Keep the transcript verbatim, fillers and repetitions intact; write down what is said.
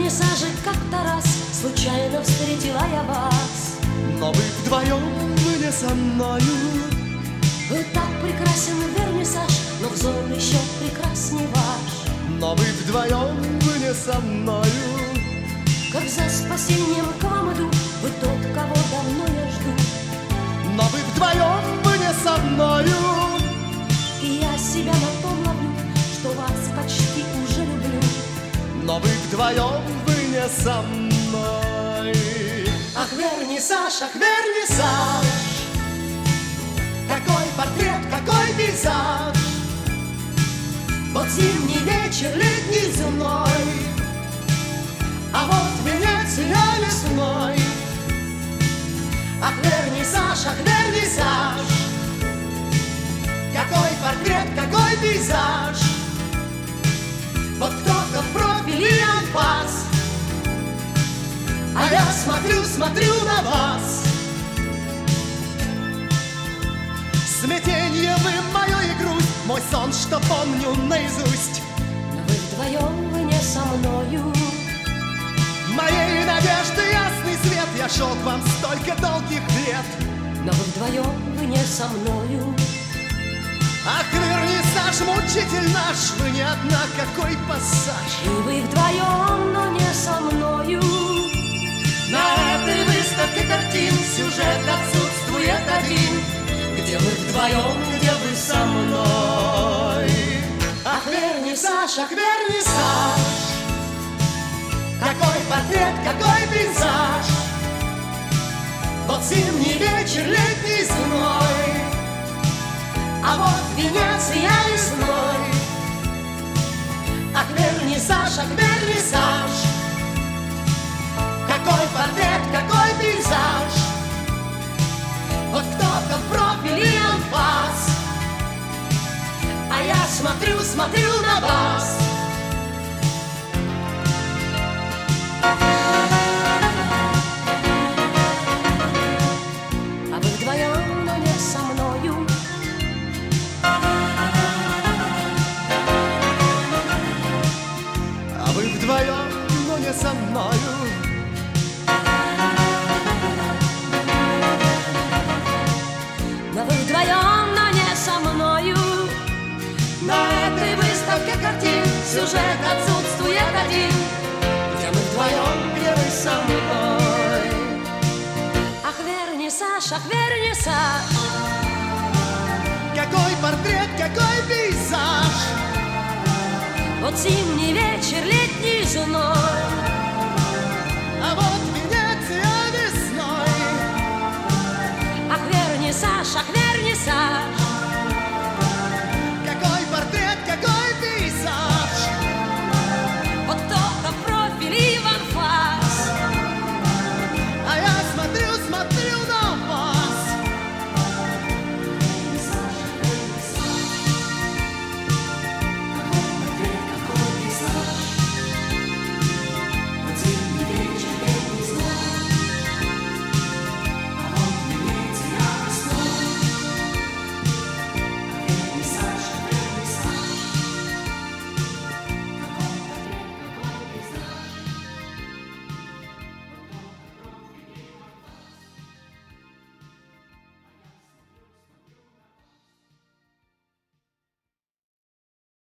вернисаже как-то раз случайно встретила я вас. Но вы вдвоем, вы не со мною. Вы так прекрасен вернисаж, но взор еще прекрасней ваш. Но вы вдвоем, вы не со мною. Как за спасением к вам иду, вы тот, кого давно я жду. Но вы вдвоем, вы не со мною. И я себя на том ловлю, что вас почти уже люблю. Но вы вдвоем, вы не со мной. Ах, вернисаж, ах, вернисаж, какой портрет, какой пейзаж. Вот зимний вечер, летний зной, а вот Венеция весной. Ах, вернисаж, ах, вернисаж, какой портрет, какой пейзаж. Вот кто-то в профиль и анфас, а я смотрю, смотрю на вас. Смятенье вы мое и грусть, мой сон, что помню наизусть. Но вы вдвоем, вы не со мною. Моей надежды ясный свет, я шел к вам столько долгих лет. Но вы вдвоем, вы не со мною. Ах, вернисаж, мучитель наш, вы не одна, какой пассаж. И вы вдвоем, но не со мною. На этой выставке картин сюжет отсутствует один. Где вы вдвоем, где вы со мной? Ах, вернисаж, ах, вернисаж, какой портрет, какой пейзаж. Вот зимний вечер, летний зной, а вот Венеция весной. Ах, вернисаж, ах, вернисаж, какой портрет, какой пейзаж. Вот кто-то в профиль и анфас, а я смотрю, смотрю на вас. А вы вдвоем, но не со мною. А вы вдвоем, но не со мною. Но вы вдвоем, но не со мною. На этой выставке картин сюжет отсутствует один. Где мы вдвоем, где вы со мной? Ах, вернисаж, ах, вернисаж, Какой портрет, какой пейзаж. вот зимний вечер, летний зной,